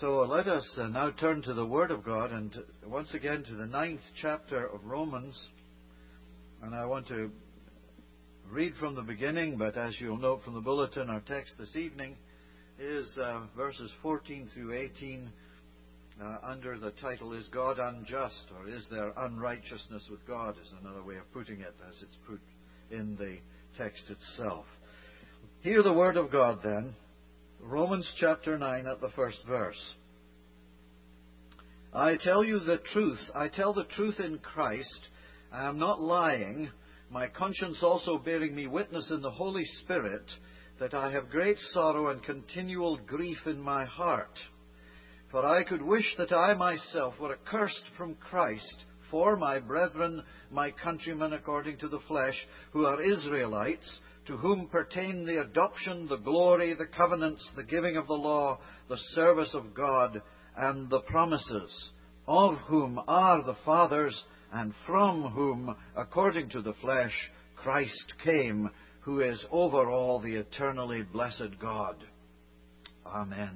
So let us now turn to the Word of God and once again to the 9th chapter of Romans. And I want to read from the beginning, but as you'll note from the bulletin, our text this evening is verses 14 through 18 under the title, Is God Unjust? Or Is There Unrighteousness with God? Is another way of putting it as it's put in the text itself. Hear the Word of God then. Romans chapter 9 at the first verse. I tell you the truth. I tell the truth in Christ. I am not lying. My conscience also bearing me witness in the Holy Spirit that I have great sorrow and continual grief in my heart. For I could wish that I myself were accursed from Christ for my brethren, my countrymen according to the flesh, who are Israelites, to whom pertain the adoption, the glory, the covenants, the giving of the law, the service of God, and the promises, of whom are the fathers, and from whom, according to the flesh, Christ came, who is over all the eternally blessed God. Amen.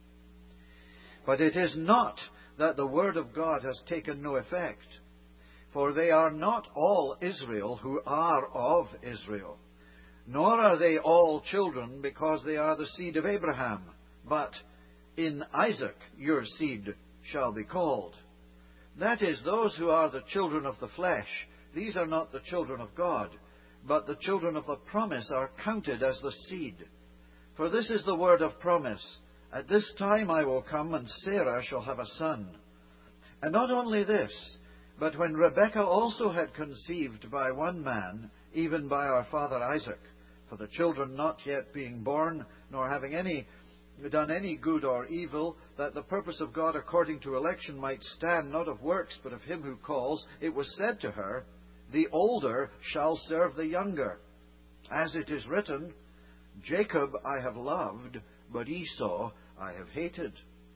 But it is not that the word of God has taken no effect, for they are not all Israel who are of Israel. Nor are they all children because they are the seed of Abraham. But in Isaac your seed shall be called. That is, those who are the children of the flesh, these are not the children of God, but the children of the promise are counted as the seed. For this is the word of promise, At this time I will come, and Sarah shall have a son. And not only this, but when Rebekah also had conceived by one man, even by our father Isaac, for the children not yet being born, nor having done any good or evil, that the purpose of God according to election might stand, not of works, but of him who calls, it was said to her, The older shall serve the younger. As it is written, Jacob I have loved, but Esau I have hated.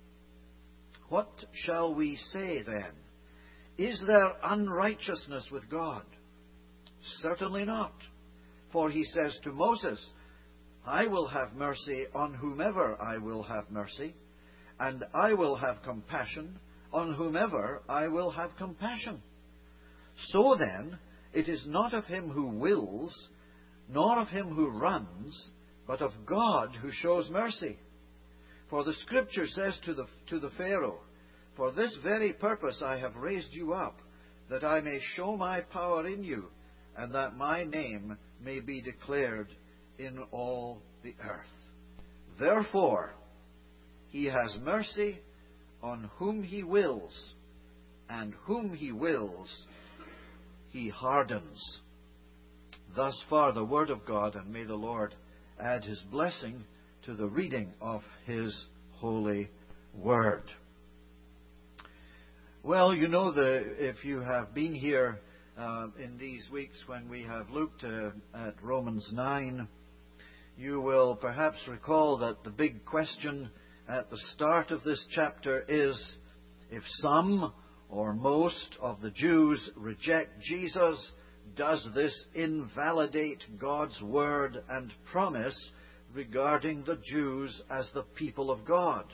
What shall we say then? Is there unrighteousness with God? Certainly not. For he says to Moses, I will have mercy on whomever I will have mercy, and I will have compassion on whomever I will have compassion. So then, it is not of him who wills, nor of him who runs, but of God who shows mercy. For the Scripture says to the Pharaoh, For this very purpose I have raised you up, that I may show my power in you, and that my name may be declared in all the earth. Therefore, he has mercy on whom he wills, and whom he wills, he hardens. Thus far the word of God, and may the Lord add his blessing to the reading of his holy word. Well, you know, if you have been here in these weeks when we have looked at Romans 9, you will perhaps recall that the big question at the start of this chapter is, if some or most of the Jews reject Jesus, does this invalidate God's word and promise regarding the Jews as the people of God?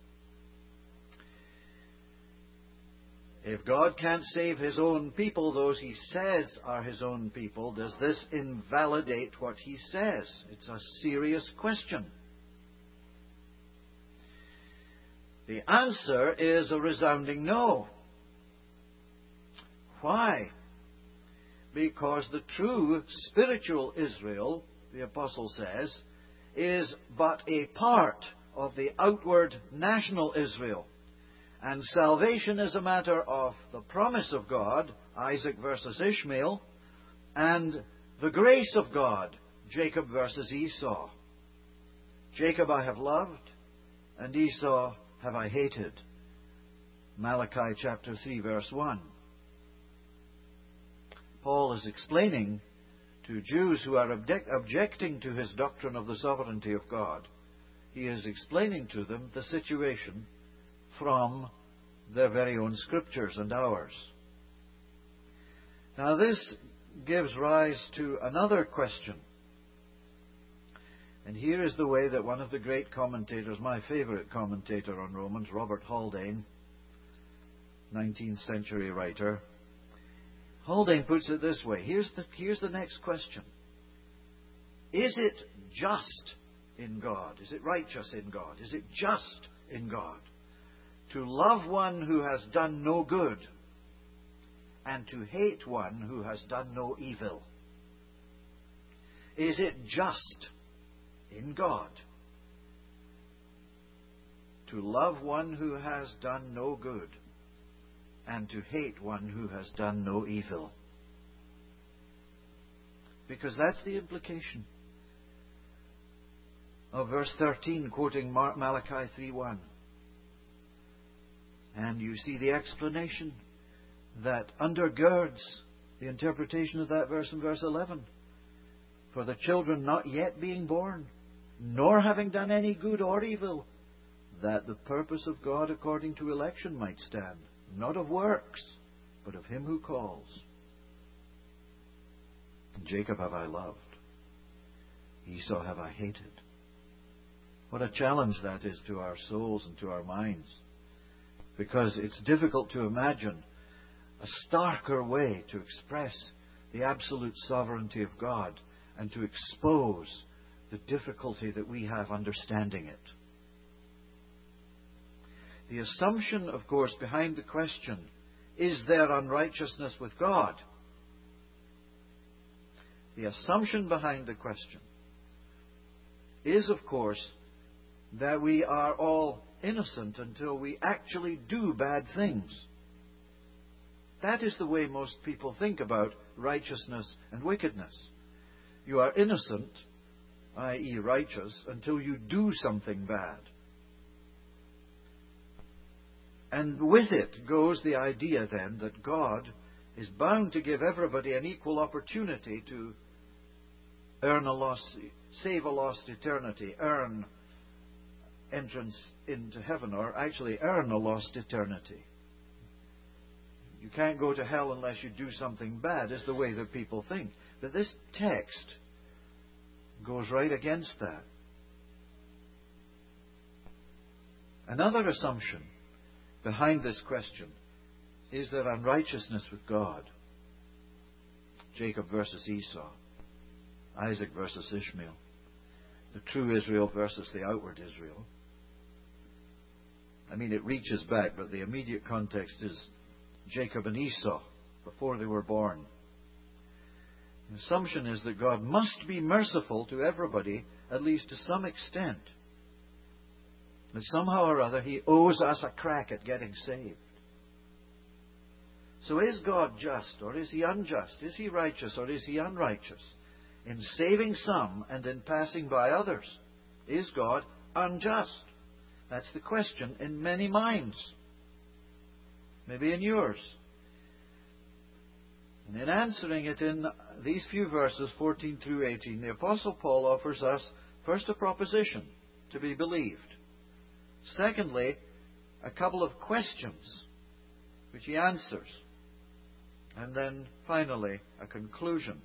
If God can't save his own people, those he says are his own people, does this invalidate what he says? It's a serious question. The answer is a resounding no. Why? Because the true spiritual Israel, the apostle says, is but a part of the outward national Israel. And salvation is a matter of the promise of God, Isaac versus Ishmael, and the grace of God, Jacob versus Esau. Jacob I have loved, and Esau have I hated. Malachi chapter 3 verse 1. Paul is explaining to Jews who are objecting to his doctrine of the sovereignty of God. He is explaining to them the situation from their very own Scriptures and ours. Now this gives rise to another question. And here is the way that one of the great commentators, my favorite commentator on Romans, Robert Haldane, 19th century writer, Haldane puts it this way. Here's the next question. Is it just in God? Is it righteous in God? Is it just in God to love one who has done no good and to hate one who has done no evil? Is it just in God to love one who has done no good and to hate one who has done no evil? Because that's the implication of verse 13, quoting Malachi 3:1. And you see the explanation that undergirds the interpretation of that verse in verse 11. For the children not yet being born, nor having done any good or evil, that the purpose of God according to election might stand, not of works, but of him who calls. Jacob have I loved, Esau have I hated. What a challenge that is to our souls and to our minds. Because it's difficult to imagine a starker way to express the absolute sovereignty of God and to expose the difficulty that we have understanding it. The assumption, of course, behind the question, is there unrighteousness with God? The assumption behind the question is, of course, that we are all innocent until we actually do bad things. That is the way most people think about righteousness and wickedness. You are innocent, i.e. righteous, until you do something bad. And with it goes the idea then that God is bound to give everybody an equal opportunity to save a lost eternity, earn entrance into heaven, or actually earn a lost eternity. You can't go to hell unless you do something bad, is the way that people think. But this text goes right against that. Another assumption behind this question is there unrighteousness with God? Jacob versus Esau, Isaac versus Ishmael, the true Israel versus the outward Israel. I mean, it reaches back, but the immediate context is Jacob and Esau before they were born. The assumption is that God must be merciful to everybody, at least to some extent. That somehow or other He owes us a crack at getting saved. So is God just or is He unjust? Is He righteous or is He unrighteous? In saving some and in passing by others, is God unjust? That's the question in many minds. Maybe in yours. And in answering it in these few verses, 14 through 18, the Apostle Paul offers us first a proposition to be believed. Secondly, a couple of questions which he answers. And then finally, a conclusion.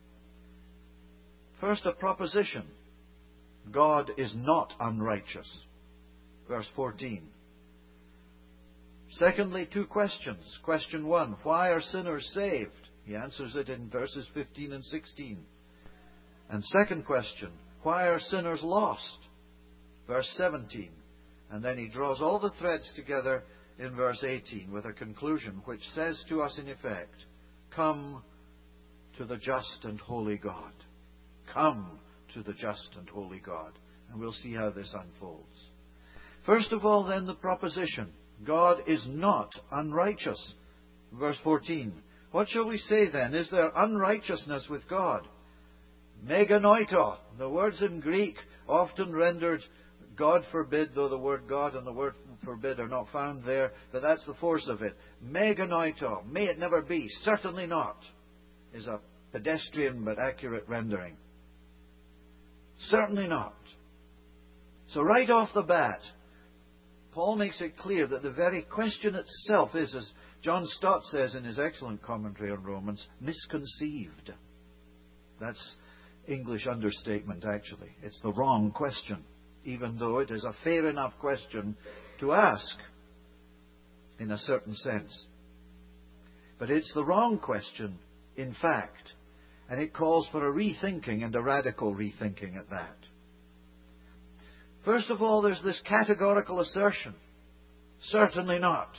First, a proposition. God is not unrighteous. Verse 14. Secondly, two questions. Question 1, why are sinners saved? He answers it in verses 15 and 16. And second question, why are sinners lost? Verse 17. And then he draws all the threads together in verse 18 with a conclusion which says to us in effect, come to the just and holy God. Come to the just and holy God. And we'll see how this unfolds. First of all, then, the proposition. God is not unrighteous. Verse 14. What shall we say then? Is there unrighteousness with God? Meganoito. The words in Greek often rendered God forbid, though the word God and the word forbid are not found there, but that's the force of it. Meganoito. May it never be. Certainly not. Is a pedestrian but accurate rendering. Certainly not. So right off the bat, Paul makes it clear that the very question itself is, as John Stott says in his excellent commentary on Romans, misconceived. That's English understatement, actually. It's the wrong question, even though it is a fair enough question to ask, in a certain sense. But it's the wrong question, in fact, and it calls for a rethinking, and a radical rethinking at that. First of all, there's this categorical assertion. Certainly not.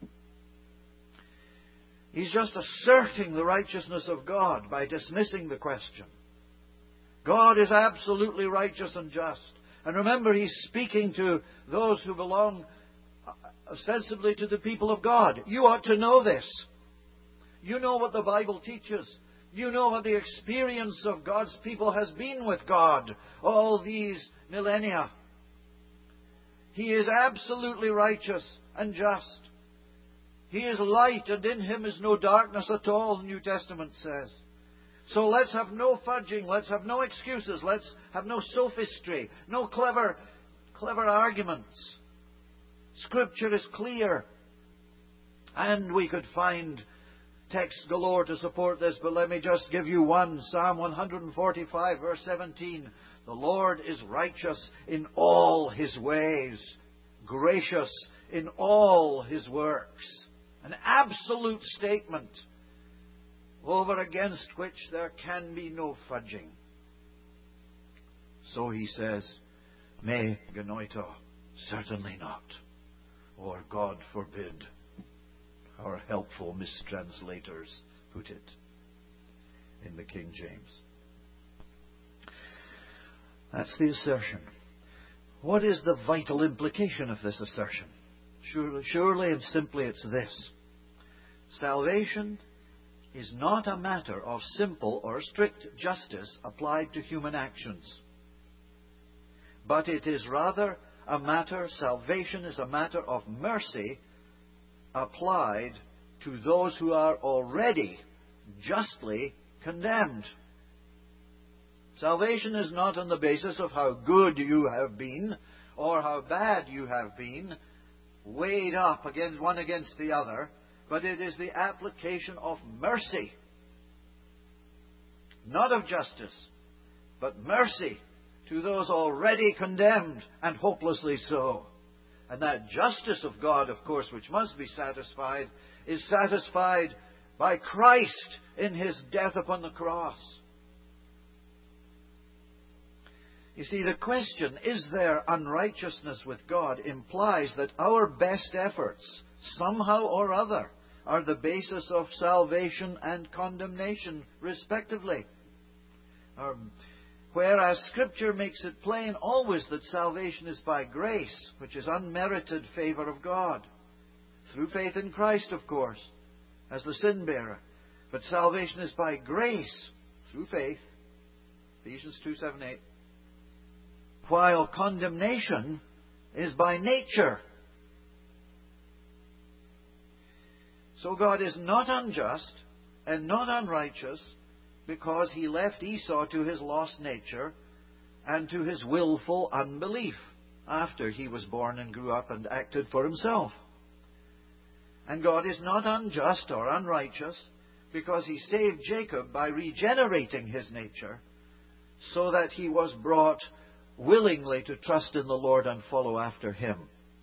He's just asserting the righteousness of God by dismissing the question. God is absolutely righteous and just. And remember, he's speaking to those who belong ostensibly to the people of God. You ought to know this. You know what the Bible teaches. You know what the experience of God's people has been with God all these millennia. He is absolutely righteous and just. He is light, and in him is no darkness at all, the New Testament says. So let's have no fudging, let's have no excuses, let's have no sophistry, no clever arguments. Scripture is clear. And we could find text galore to support this, but let me just give you one. Psalm 145, verse 17. The Lord is righteous in all his ways, gracious in all his works. An absolute statement over against which there can be no fudging. So he says, me genoito, certainly not, or God forbid. Our helpful mistranslators put it in the King James. That's the assertion. What is the vital implication of this assertion? Surely and simply it's this. Salvation is not a matter of simple or strict justice applied to human actions. But it is rather salvation is a matter of mercy applied to those who are already justly condemned. Salvation is not on the basis of how good you have been or how bad you have been, weighed up against one against the other, but it is the application of mercy. Not of justice, but mercy to those already condemned, and hopelessly so. And that justice of God, of course, which must be satisfied, is satisfied by Christ in his death upon the cross. You see, the question, is there unrighteousness with God, implies that our best efforts, somehow or other, are the basis of salvation and condemnation, respectively. Whereas Scripture makes it plain always that salvation is by grace, which is unmerited favour of God. Through faith in Christ, of course, as the sin-bearer. But salvation is by grace, through faith. Ephesians 2:7-8. While condemnation is by nature. So God is not unjust and not unrighteous because he left Esau to his lost nature and to his willful unbelief after he was born and grew up and acted for himself. And God is not unjust or unrighteous because he saved Jacob by regenerating his nature so that he was brought willingly to trust in the Lord and follow after him.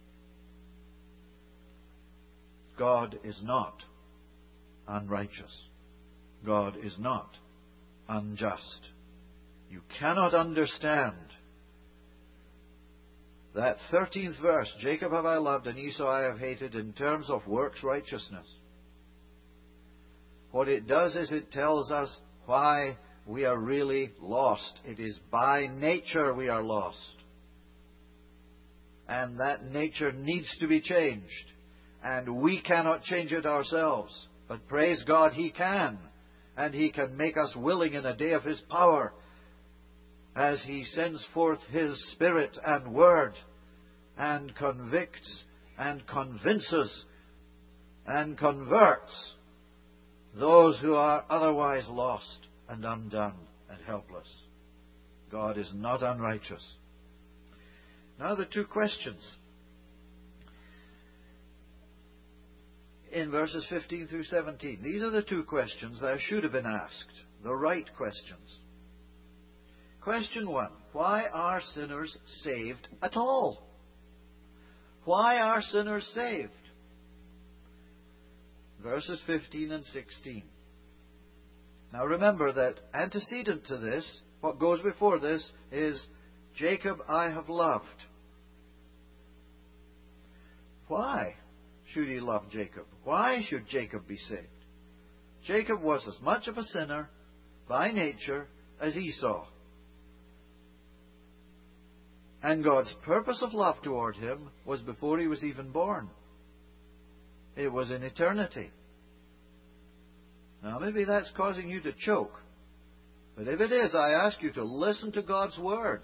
God is not unrighteous. God is not unjust. You cannot understand that 13th verse, Jacob have I loved and Esau I have hated, in terms of works righteousness. What it does is it tells us why we are really lost. It is by nature we are lost. And that nature needs to be changed. And we cannot change it ourselves. But praise God, he can. And he can make us willing in a day of his power as he sends forth his Spirit and Word and convicts and convinces and converts those who are otherwise lost and undone and helpless. God is not unrighteous. Now the two questions in verses 15 through 17. These are the two questions that should have been asked, the right questions. Question 1. Why are sinners saved at all? Why are sinners saved? Verses 15 and 16. Now remember that antecedent to this, what goes before this, is Jacob I have loved. Why should he love Jacob? Why should Jacob be saved? Jacob was as much of a sinner by nature as Esau. And God's purpose of love toward him was before he was even born. It was in eternity. Now maybe that's causing you to choke. But if it is, I ask you to listen to God's Word.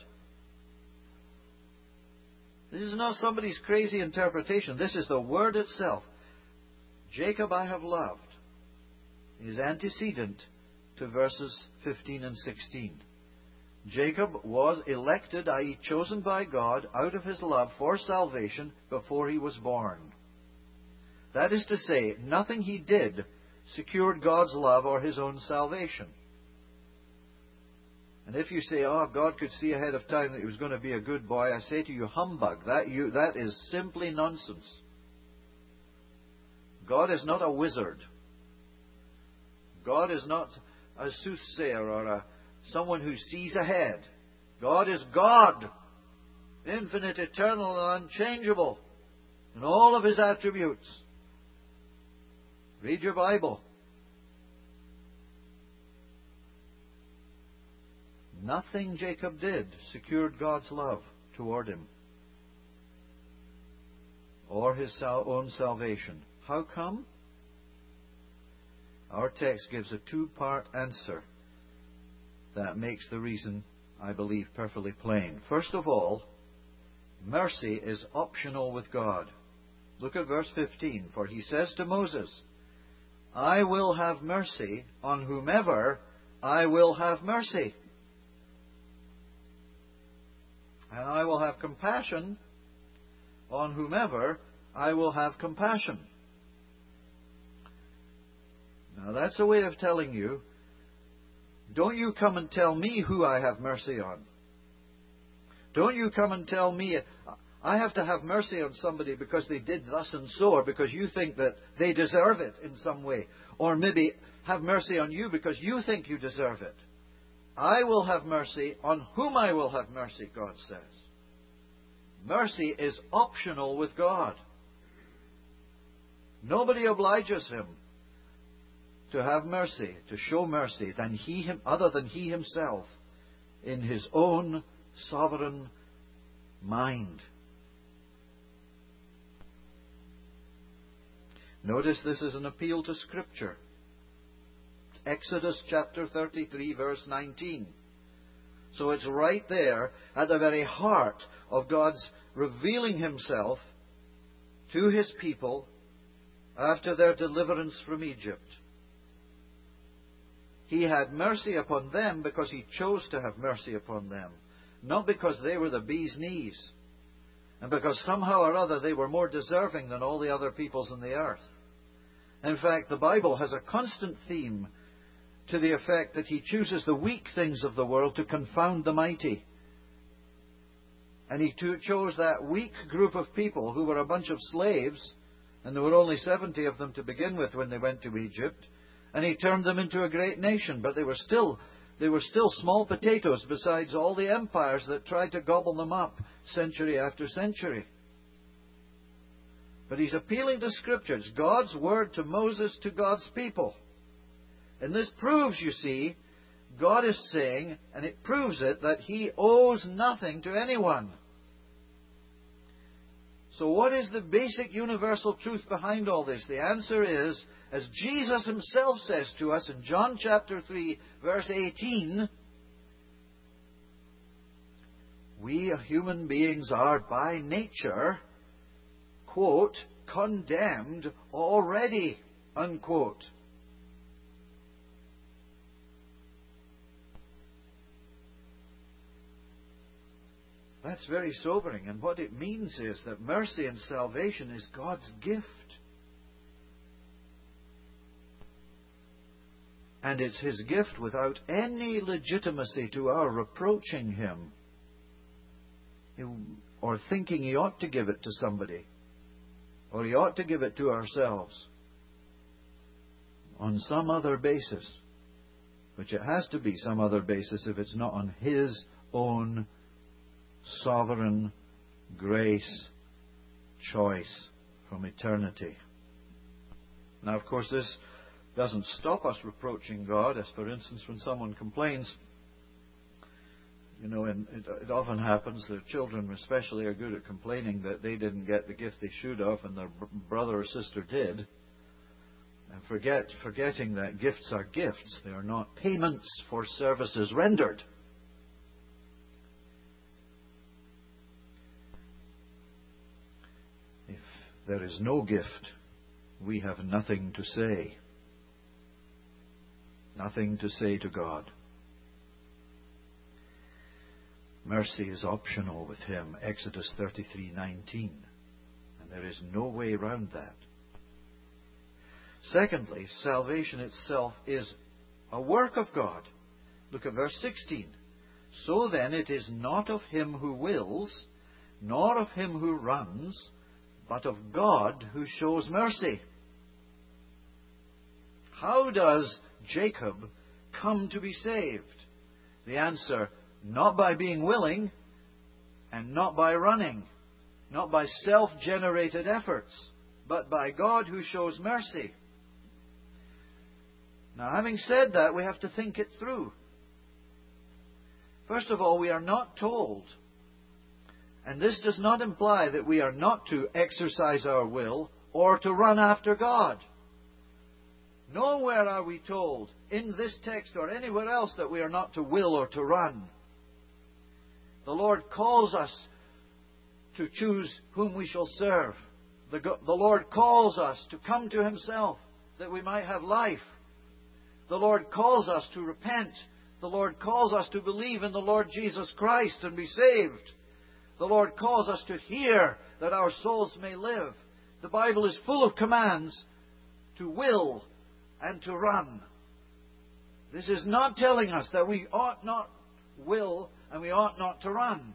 This is not somebody's crazy interpretation. This is the Word itself. Jacob I have loved is antecedent to verses 15 and 16. Jacob was elected, i.e. chosen by God, out of His love for salvation before he was born. That is to say, nothing he did secured God's love or his own salvation. And if you say, oh, God could see ahead of time that he was going to be a good boy, I say to you, humbug. That is simply nonsense. God is not a wizard. God is not a soothsayer or someone who sees ahead. God is God, infinite, eternal, and unchangeable in all of His attributes. Read your Bible. Nothing Jacob did secured God's love toward him or his own salvation. How come? Our text gives a two-part answer that makes the reason, I believe, perfectly plain. First of all, mercy is optional with God. Look at verse 15. For He says to Moses, I will have mercy on whomever I will have mercy. And I will have compassion on whomever I will have compassion. Now that's a way of telling you, don't you come and tell me who I have mercy on. Don't you come and tell me, I have to have mercy on somebody because they did thus and so, or because you think that they deserve it in some way. Or maybe have mercy on you because you think you deserve it. I will have mercy on whom I will have mercy, God says. Mercy is optional with God. Nobody obliges Him to have mercy, to show mercy, other than He Himself, in His own sovereign mind. Notice this is an appeal to Scripture. Exodus chapter 33, verse 19. So it's right there at the very heart of God's revealing Himself to His people after their deliverance from Egypt. He had mercy upon them because He chose to have mercy upon them, not because they were the bee's knees, and because somehow or other they were more deserving than all the other peoples on the earth. In fact, the Bible has a constant theme to the effect that He chooses the weak things of the world to confound the mighty. And He chose that weak group of people who were a bunch of slaves, and there were only 70 of them to begin with when they went to Egypt, and He turned them into a great nation. But they were still small potatoes besides all the empires that tried to gobble them up century after century. But He's appealing to Scripture. It's God's word to Moses, to God's people. And this proves, you see, God is saying, and it proves it, that He owes nothing to anyone. So what is the basic universal truth behind all this? The answer is, as Jesus Himself says to us in John chapter 3, verse 18, we human beings are by nature, quote, condemned already, unquote. That's very sobering. And what it means is that mercy and salvation is God's gift. And it's His gift without any legitimacy to our reproaching Him or thinking He ought to give it to somebody, or He ought to give it to ourselves on some other basis, which it has to be some other basis if it's not on His own sovereign grace choice from eternity. Now, of course, this doesn't stop us reproaching God, as for instance when someone complains. And it often happens that children especially are good at complaining that they didn't get the gift they should have and their brother or sister did. And forgetting that gifts are gifts. They are not payments for services rendered. If there is no gift, we have nothing to say. Nothing to say to God. Mercy is optional with Him, Exodus 33:19. And there is no way around that. Secondly, salvation itself is a work of God. Look at verse 16. So then it is not of him who wills, nor of him who runs, but of God who shows mercy. How does Jacob come to be saved? The answer, not by being willing and not by running, not by self-generated efforts, but by God who shows mercy. Now, having said that, we have to think it through. First of all, we are not told, and this does not imply that we are not to exercise our will or to run after God. Nowhere are we told in this text or anywhere else that we are not to will or to run. The Lord calls us to choose whom we shall serve. The Lord calls us to come to Himself that we might have life. The Lord calls us to repent. The Lord calls us to believe in the Lord Jesus Christ and be saved. The Lord calls us to hear that our souls may live. The Bible is full of commands to will and to run. This is not telling us that we ought not will and we ought not to run.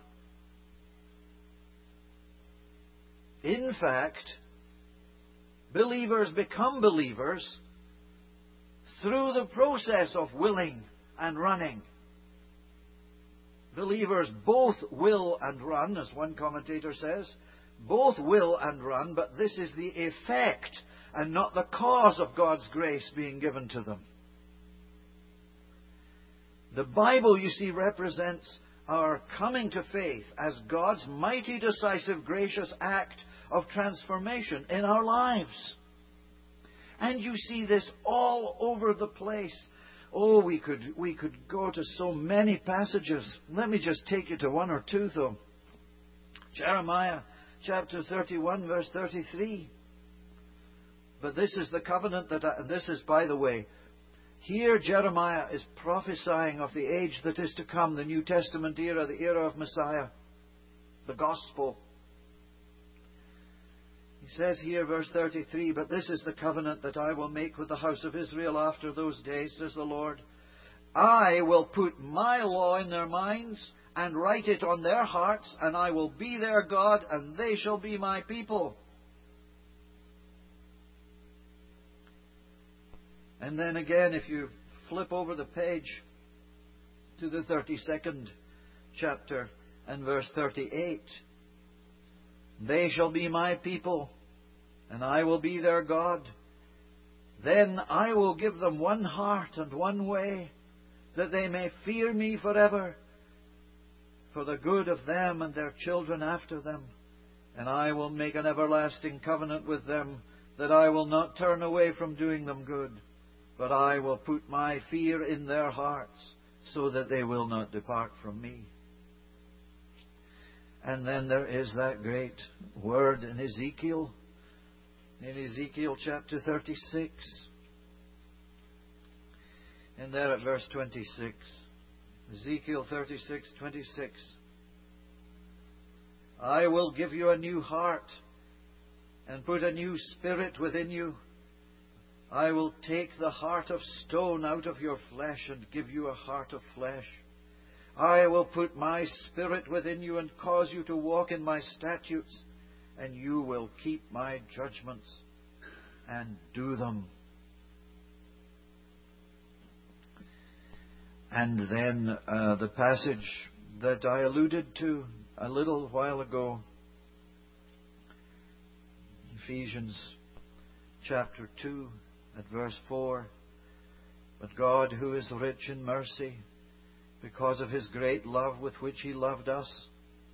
In fact, believers become believers through the process of willing and running. Believers both will and run, as one commentator says. Both will and run, but this is the effect and not the cause of God's grace being given to them. The Bible, you see, represents our coming to faith as God's mighty, decisive, gracious act of transformation in our lives. And you see this all over the place. Oh, we could go to so many passages. Let me just take you to one or two, though. Jeremiah chapter 31, verse 33. But this is the covenant this is, by the way, here Jeremiah is prophesying of the age that is to come, the New Testament era, the era of Messiah, the gospel. He says here, verse 33, but this is the covenant that I will make with the house of Israel after those days, says the Lord. I will put my law in their minds and write it on their hearts, and I will be their God, and they shall be my people. And then again, if you flip over the page to the 32nd chapter and verse 38, they shall be my people, and I will be their God. Then I will give them one heart and one way, that they may fear me forever, for the good of them and their children after them. And I will make an everlasting covenant with them, that I will not turn away from doing them good, but I will put my fear in their hearts, so that they will not depart from me. And then there is that great word in Ezekiel chapter 36. And there at verse 26. Ezekiel 36:26. I will give you a new heart and put a new spirit within you. I will take the heart of stone out of your flesh and give you a heart of flesh. I will put my Spirit within you and cause you to walk in my statutes, and you will keep my judgments and do them. And then the passage that I alluded to a little while ago, Ephesians chapter 2 at verse 4. But God, who is rich in mercy, because of His great love with which He loved us,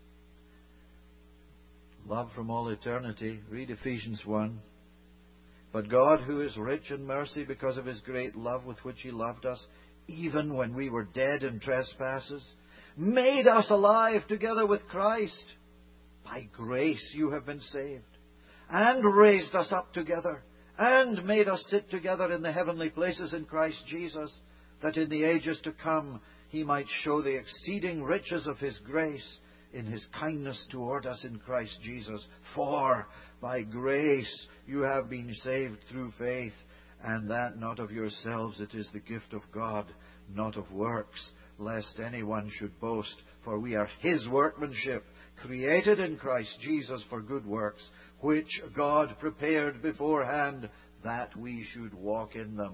love from all eternity. Read Ephesians 1. But God, who is rich in mercy, because of His great love with which He loved us, even when we were dead in trespasses, made us alive together with Christ. By grace you have been saved, and raised us up together, and made us sit together in the heavenly places in Christ Jesus, that in the ages to come He might show the exceeding riches of His grace in His kindness toward us in Christ Jesus. For by grace you have been saved through faith, and that not of yourselves, it is the gift of God, not of works, lest anyone should boast. For we are His workmanship, created in Christ Jesus for good works, which God prepared beforehand that we should walk in them.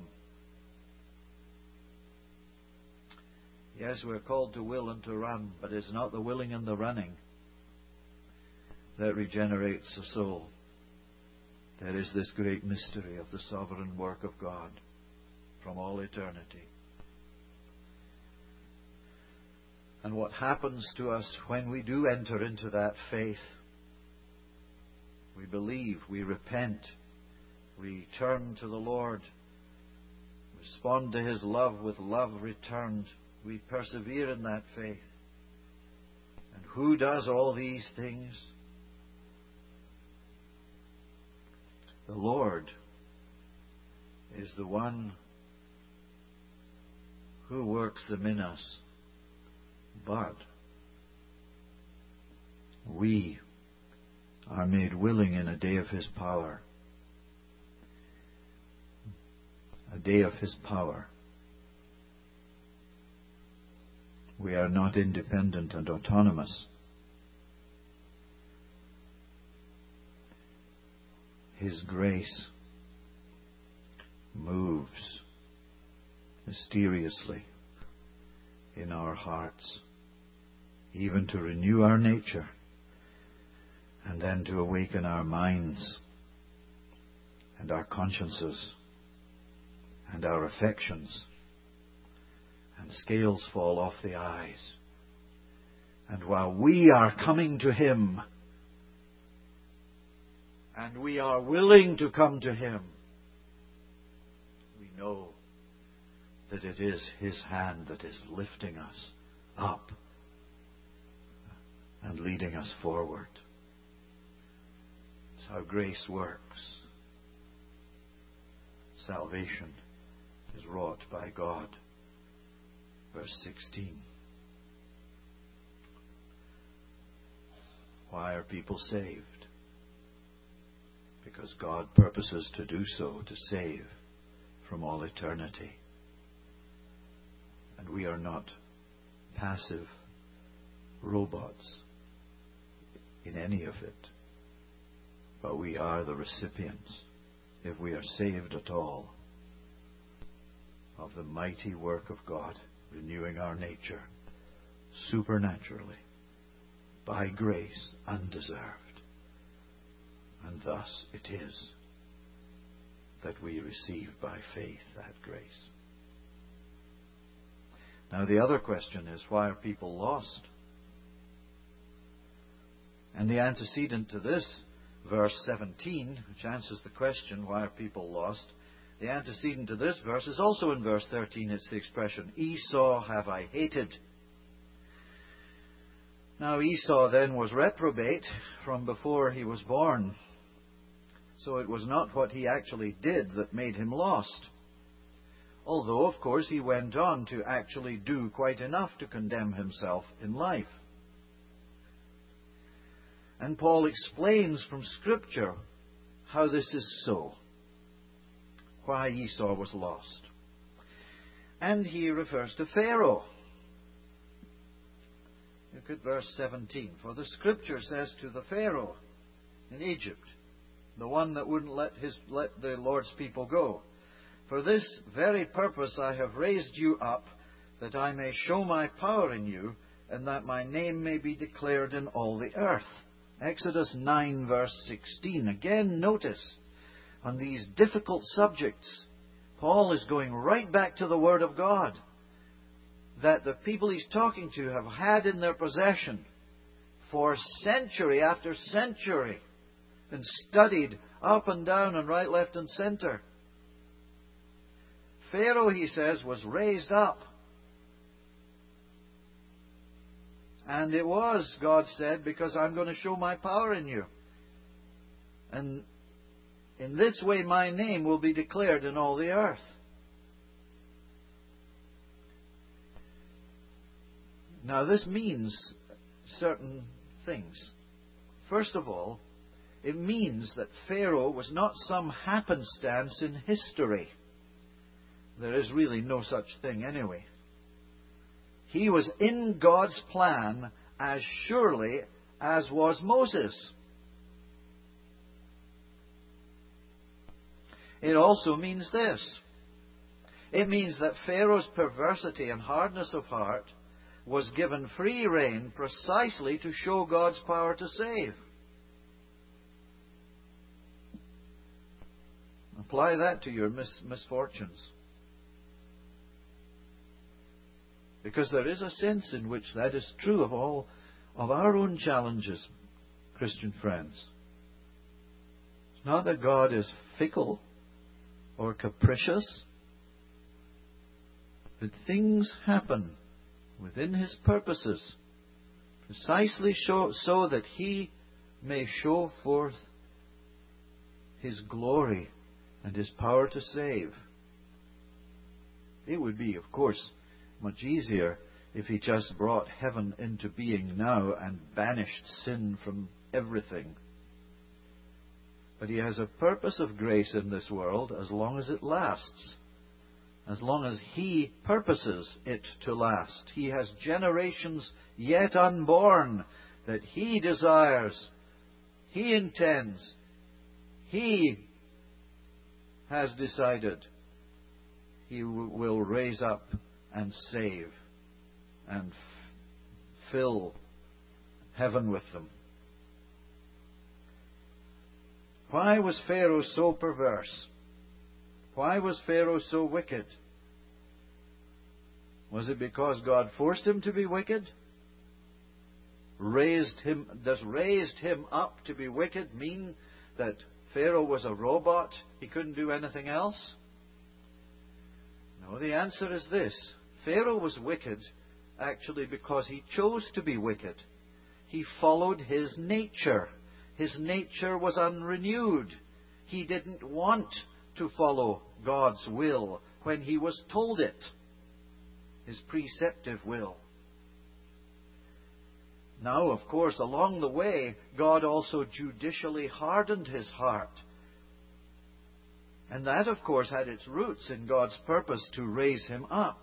Yes, we're called to will and to run, but it's not the willing and the running that regenerates the soul. There is this great mystery of the sovereign work of God from all eternity. And what happens to us when we do enter into that faith? We believe, we repent, we turn to the Lord, respond to His love with love returned. We persevere in that faith. And who does all these things? The Lord is the one who works them in us. But we are made willing in a day of His power. A day of His power. We are not independent and autonomous. His grace moves mysteriously in our hearts, even to renew our nature, and then to awaken our minds and our consciences and our affections. And scales fall off the eyes. And while we are coming to Him, and we are willing to come to Him, we know that it is His hand that is lifting us up and leading us forward. It's how grace works. Salvation is wrought by God. Verse 16. Why are people saved? Because God purposes to do so, to save from all eternity. And we are not passive robots in any of it. But we are the recipients, if we are saved at all, of the mighty work of God, renewing our nature supernaturally, by grace, undeserved. And thus it is that we receive by faith that grace. Now the other question is, why are people lost? And the antecedent to this, verse 17, which answers the question, why are people lost? The antecedent to this verse is also in verse 13. It's the expression, Esau have I hated. Now Esau then was reprobate from before he was born. So it was not what he actually did that made him lost. Although, of course, he went on to actually do quite enough to condemn himself in life. And Paul explains from Scripture how this is so. why Esau was lost. And he refers to Pharaoh. Look at verse 17. For the Scripture says to the Pharaoh in Egypt, the one that wouldn't let the Lord's people go, for this very purpose I have raised you up, that I may show my power in you, and that my name may be declared in all the earth. Exodus 9 verse 16. Again, notice, on these difficult subjects, Paul is going right back to the Word of God, that the people he's talking to have had in their possession for century after century, and studied up and down and right, left and center. Pharaoh, he says, was raised up. And it was, God said, because I'm going to show my power in you. And in this way my name will be declared in all the earth. Now this means certain things. First of all, it means that Pharaoh was not some happenstance in history. There is really no such thing anyway. He was in God's plan as surely as was Moses. It also means this. It means that Pharaoh's perversity and hardness of heart was given free rein precisely to show God's power to save. Apply that to your misfortunes. Because there is a sense in which that is true of all of our own challenges, Christian friends. It's not that God is fickle or capricious, but things happen within His purposes, precisely so that He may show forth His glory and His power to save. It would be, of course, much easier if He just brought heaven into being now and banished sin from everything. But He has a purpose of grace in this world as long as it lasts. As long as He purposes it to last. He has generations yet unborn that He desires, He intends, He has decided He will raise up and save and fill heaven with them. Why was Pharaoh so perverse? Why was Pharaoh so wicked? Was it because God forced him to be wicked? Does raised him up to be wicked mean that Pharaoh was a robot? He couldn't do anything else? No, the answer is this. Pharaoh was wicked actually because he chose to be wicked. He followed his nature. His nature was unrenewed. He didn't want to follow God's will when he was told it. His preceptive will. Now, of course, along the way, God also judicially hardened his heart. And that, of course, had its roots in God's purpose to raise him up.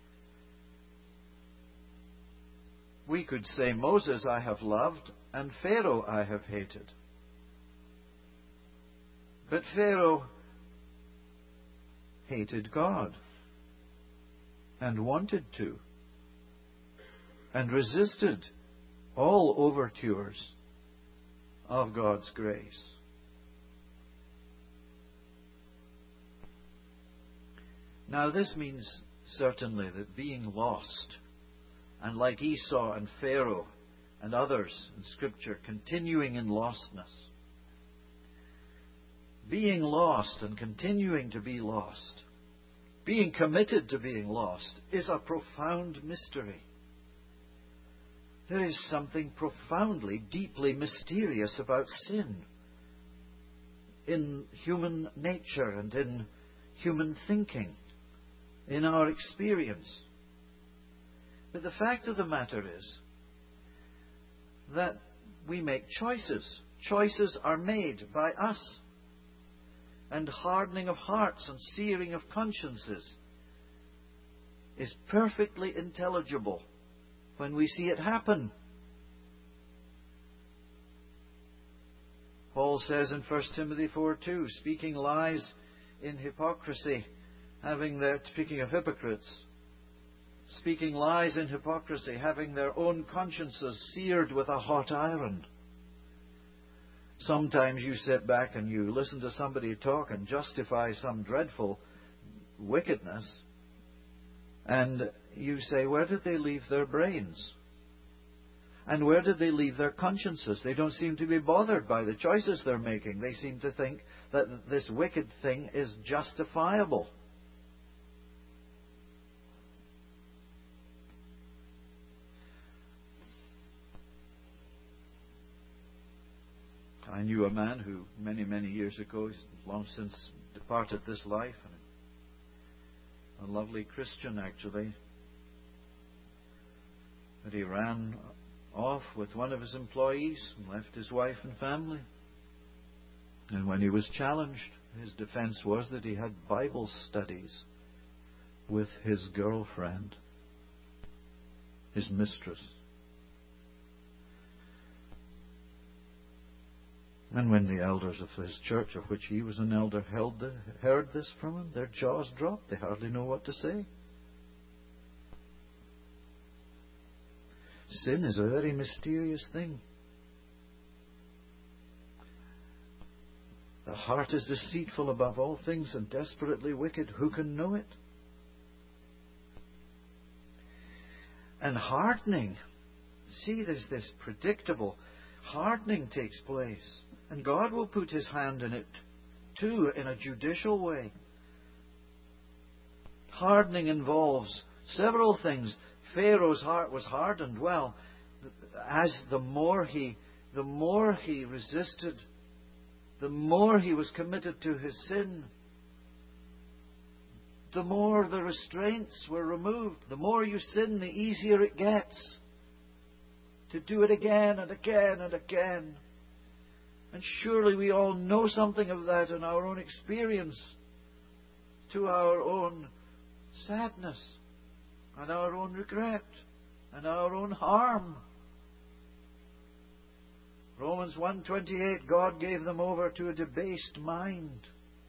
We could say, Moses I have loved, and Pharaoh I have hated. But Pharaoh hated God, and wanted to, and resisted all overtures of God's grace. Now this means certainly that being lost, and like Esau and Pharaoh and others in Scripture, continuing in lostness, being lost and continuing to be lost, being committed to being lost, is a profound mystery. There is something profoundly, deeply mysterious about sin in human nature and in human thinking, in our experience. But the fact of the matter is that we make choices. Choices are made by us. and hardening of hearts and searing of consciences is perfectly intelligible when we see it happen. Paul says in 1 Timothy 4:2, speaking lies in hypocrisy, speaking of hypocrites, speaking lies in hypocrisy, having their own consciences seared with a hot iron. Sometimes you sit back and you listen to somebody talk and justify some dreadful wickedness, and you say, where did they leave their brains? And where did they leave their consciences? They don't seem to be bothered by the choices they're making. They seem to think that this wicked thing is justifiable. I knew a man who many, many years ago, he's long since departed this life, and a lovely Christian actually, but he ran off with one of his employees and left his wife and family. And when he was challenged, his defense was that he had Bible studies with his girlfriend, his mistress. And when the elders of his church, of which he was an elder, heard this from him, their jaws dropped. They hardly know what to say. Sin is a very mysterious thing. The heart is deceitful above all things and desperately wicked. Who can know it? And hardening. See, there's this predictable hardening takes place. And God will put His hand in it too, in a judicial way. Hardening involves several things. Pharaoh's heart was hardened. Well, as the more he resisted, the more he was committed to his sin, the more the restraints were removed. The more you sin, the easier it gets to do it again and again and again. And surely we all know something of that in our own experience, to our own sadness and our own regret and our own harm. Romans 1:28, God gave them over to a debased mind.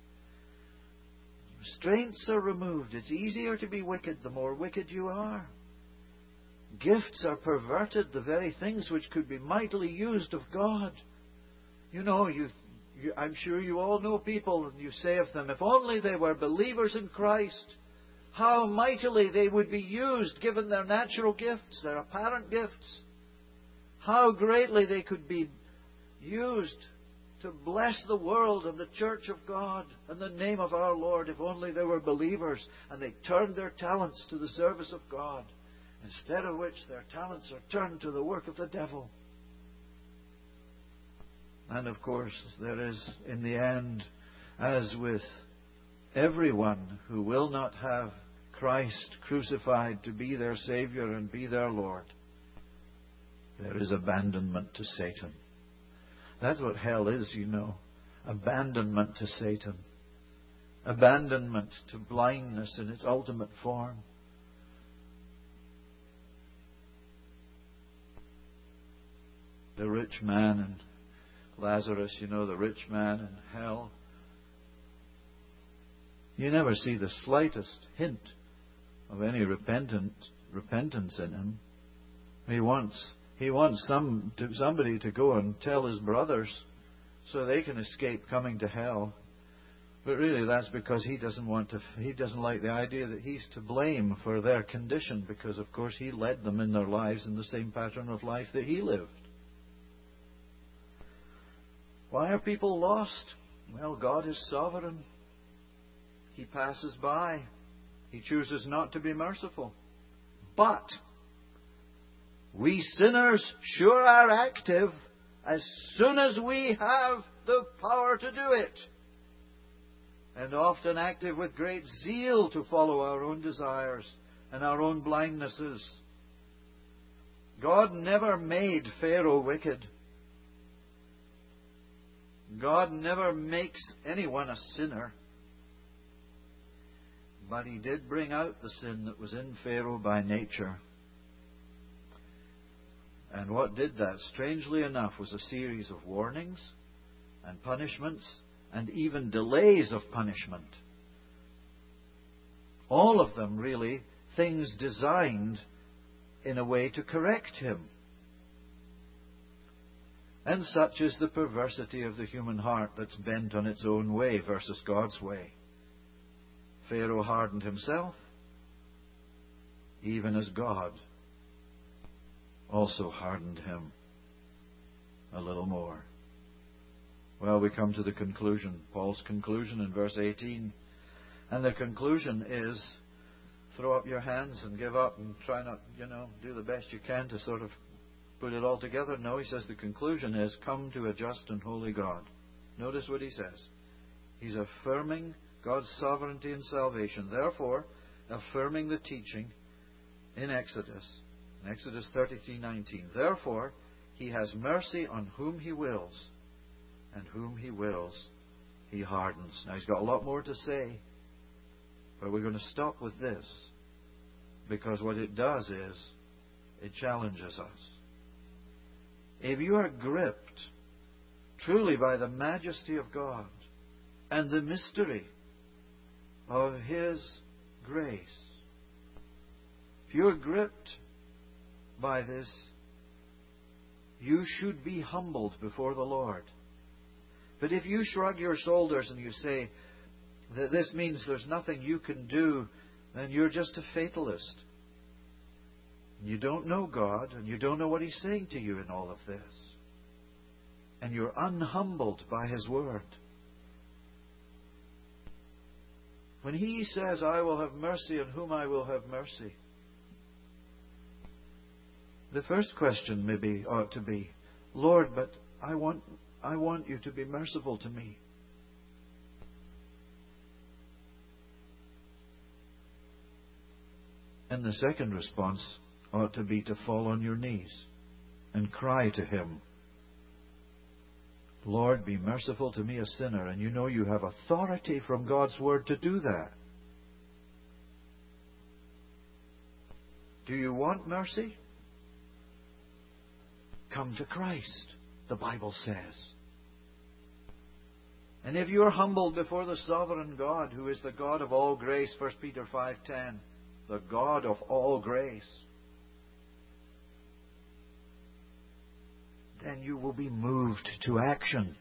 Restraints are removed. It's easier to be wicked the more wicked you are. Gifts are perverted, the very things which could be mightily used of God. You know, I'm sure you all know people, and you say of them, if only they were believers in Christ, how mightily they would be used, given their natural gifts, their apparent gifts. How greatly they could be used to bless the world and the church of God and the name of our Lord, if only they were believers and they turned their talents to the service of God, instead of which their talents are turned to the work of the devil. And of course, there is, in the end, as with everyone who will not have Christ crucified to be their Saviour and be their Lord, there is abandonment to Satan. That's what hell is, you know. Abandonment to Satan. Abandonment to blindness in its ultimate form. The rich man and Lazarus, you know, the rich man in hell. You never see the slightest hint of any repentance in him. He wants somebody to go and tell his brothers so they can escape coming to hell. But really that's because he doesn't like the idea that he's to blame for their condition, because of course he led them in their lives in the same pattern of life that he lived. Why are people lost? Well, God is sovereign. He passes by. He chooses not to be merciful. But we sinners sure are active as soon as we have the power to do it. And often active with great zeal to follow our own desires and our own blindnesses. God never made Pharaoh wicked. God never makes anyone a sinner. But He did bring out the sin that was in Pharaoh by nature. And what did that, strangely enough, was a series of warnings and punishments and even delays of punishment. All of them, really, things designed in a way to correct him. And such is the perversity of the human heart that's bent on its own way versus God's way. Pharaoh hardened himself, even as God also hardened him a little more. Well, we come to the conclusion, Paul's conclusion in verse 18. And the conclusion is, throw up your hands and give up and try not, do the best you can to sort of put it all together. No, he says the conclusion is, come to a just and holy God. Notice what he says. He's affirming God's sovereignty and salvation. Therefore, affirming the teaching in Exodus 33:19. Therefore, He has mercy on whom He wills, and whom He wills, He hardens. Now, he's got a lot more to say, but we're going to stop with this, because what it does is, it challenges us. If you are gripped truly by the majesty of God and the mystery of His grace, if you're gripped by this, you should be humbled before the Lord. But if you shrug your shoulders and you say that this means there's nothing you can do, then you're just a fatalist. You don't know God, and you don't know what He's saying to you in all of this. And you're unhumbled by His Word. When He says, I will have mercy on whom I will have mercy, the first question maybe ought to be, Lord, but I want you to be merciful to me. And the second response ought to be to fall on your knees and cry to Him, Lord, be merciful to me, a sinner. And you know you have authority from God's Word to do that. Do you want mercy? Come to Christ, the Bible says. And if you are humbled before the sovereign God, who is the God of all grace, 1 Peter 5:10, the God of all grace, then you will be moved to action.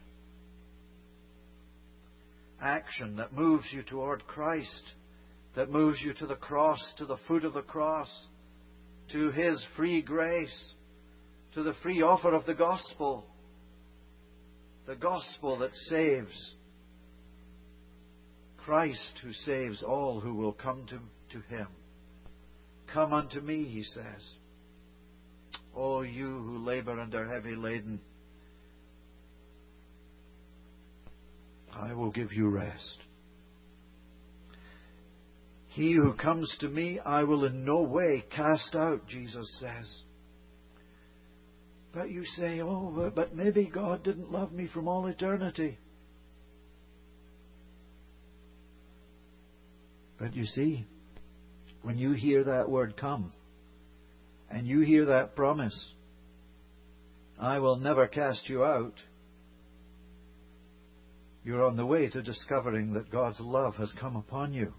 Action that moves you toward Christ, that moves you to the cross, to the foot of the cross, to His free grace, to the free offer of the gospel that saves. Christ who saves all who will come to Him. Come unto me, He says. O you who labor and are heavy laden, I will give you rest. He who comes to me, I will in no way cast out, Jesus says. But you say, oh, but maybe God didn't love me from all eternity. But you see, when you hear that word come, and you hear that promise, I will never cast you out, you're on the way to discovering that God's love has come upon you.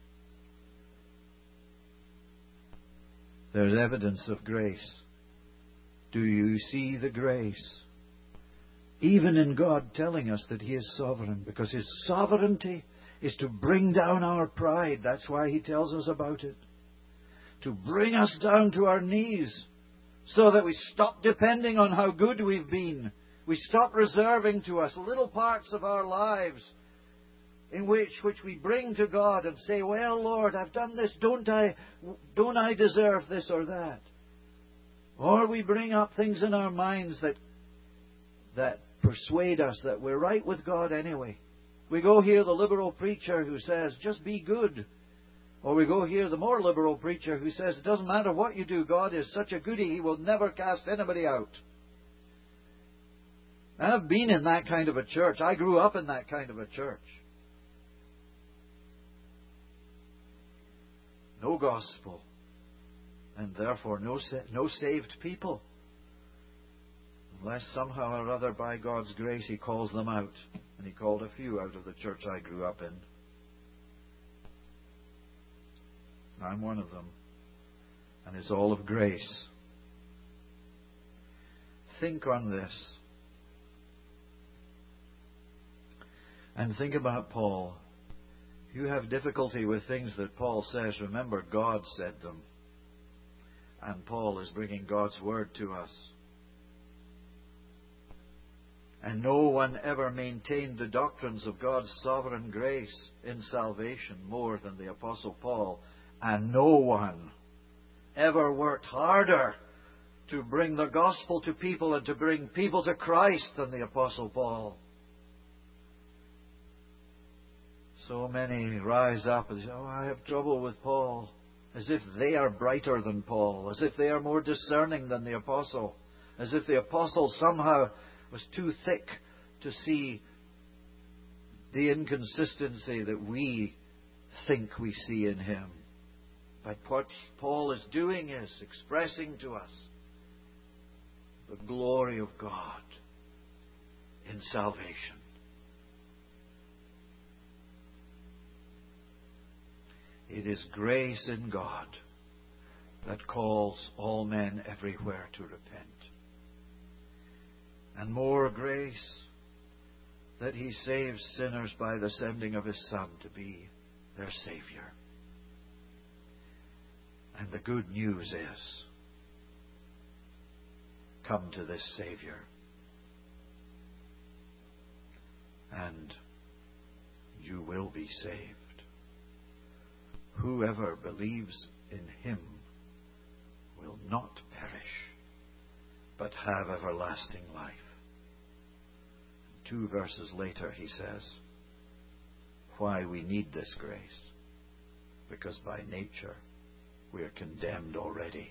There's evidence of grace. Do you see the grace? Even in God telling us that He is sovereign, because His sovereignty is to bring down our pride. That's why He tells us about it. To bring us down to our knees, so that we stop depending on how good we've been. We stop reserving to us little parts of our lives in which we bring to God and say, well, Lord, I've done this. Don't I deserve this or that? Or we bring up things in our minds that persuade us that we're right with God anyway. We go hear the liberal preacher who says, just be good. Or we go hear the more liberal preacher who says, it doesn't matter what you do, God is such a goodie, He will never cast anybody out. I've been in that kind of a church. I grew up in that kind of a church. No gospel, and therefore no saved people. Unless somehow or other, by God's grace, He calls them out. And He called a few out of the church I grew up in. I'm one of them. And it's all of grace. Think on this. And think about Paul. If you have difficulty with things that Paul says, remember God said them. And Paul is bringing God's word to us. And no one ever maintained the doctrines of God's sovereign grace in salvation more than the Apostle Paul. And no one ever worked harder to bring the gospel to people and to bring people to Christ than the Apostle Paul. So many rise up and say, oh, I have trouble with Paul. As if they are brighter than Paul. As if they are more discerning than the Apostle. As if the Apostle somehow was too thick to see the inconsistency that we think we see in him. But what Paul is doing is expressing to us the glory of God in salvation. It is grace in God that calls all men everywhere to repent. And more grace that He saves sinners by the sending of His Son to be their Savior. And the good news is, come to this Savior, and you will be saved. Whoever believes in Him will not perish, but have everlasting life. 2 verses later he says, why we need this grace. Because by nature we are condemned already.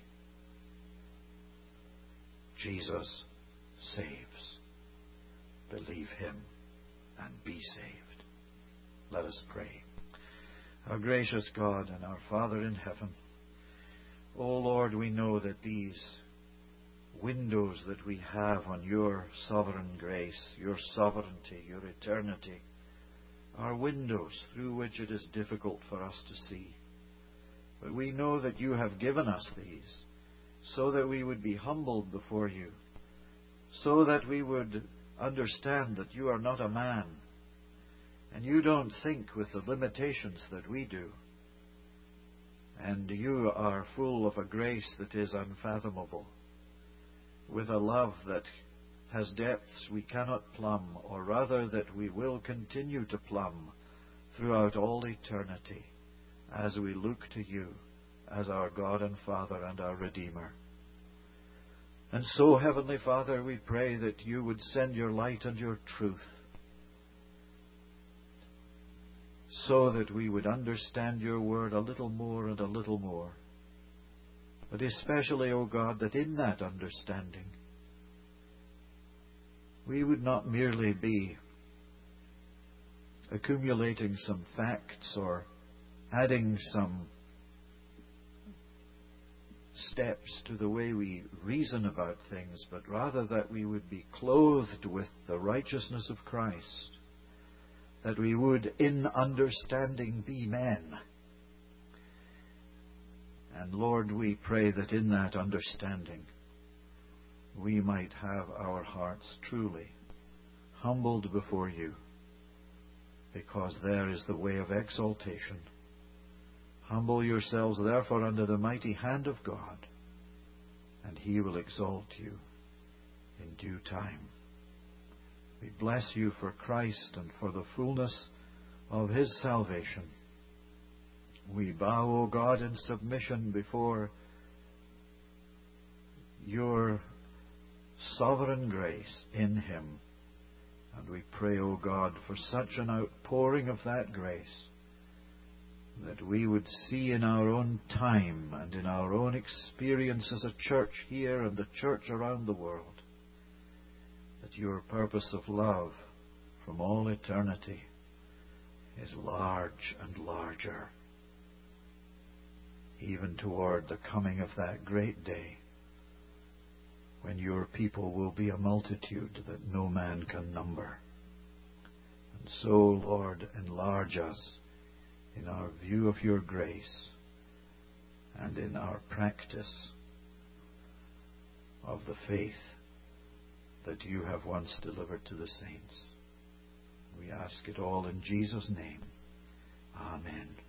Jesus saves. Believe Him and be saved. Let us pray. Our gracious God and our Father in heaven, O Lord, we know that these windows that we have on Your sovereign grace, Your sovereignty, Your eternity, are windows through which it is difficult for us to see. But we know that You have given us these so that we would be humbled before You, so that we would understand that You are not a man, and You don't think with the limitations that we do. And You are full of a grace that is unfathomable, with a love that has depths we cannot plumb, or rather that we will continue to plumb throughout all eternity as we look to You as our God and Father and our Redeemer. And so, Heavenly Father, we pray that You would send Your light and Your truth, so that we would understand Your word a little more and a little more. But especially, O God, that in that understanding we would not merely be accumulating some facts or adding some steps to the way we reason about things, but rather that we would be clothed with the righteousness of Christ, that we would, in understanding, be men. And Lord, we pray that in that understanding we might have our hearts truly humbled before You, because there is the way of exaltation. Humble yourselves, therefore, under the mighty hand of God, and He will exalt you in due time. We bless You for Christ and for the fullness of His salvation. We bow, O God, in submission before Your sovereign grace in Him. And we pray, O God, for such an outpouring of that grace, that we would see in our own time and in our own experience as a church here and the church around the world, that your purpose of love from all eternity is large and larger, even toward the coming of that great day when your people will be a multitude that no man can number. And so, Lord, enlarge us in our view of your grace and in our practice of the faith that you have once delivered to the saints. We ask it all in Jesus' name. Amen.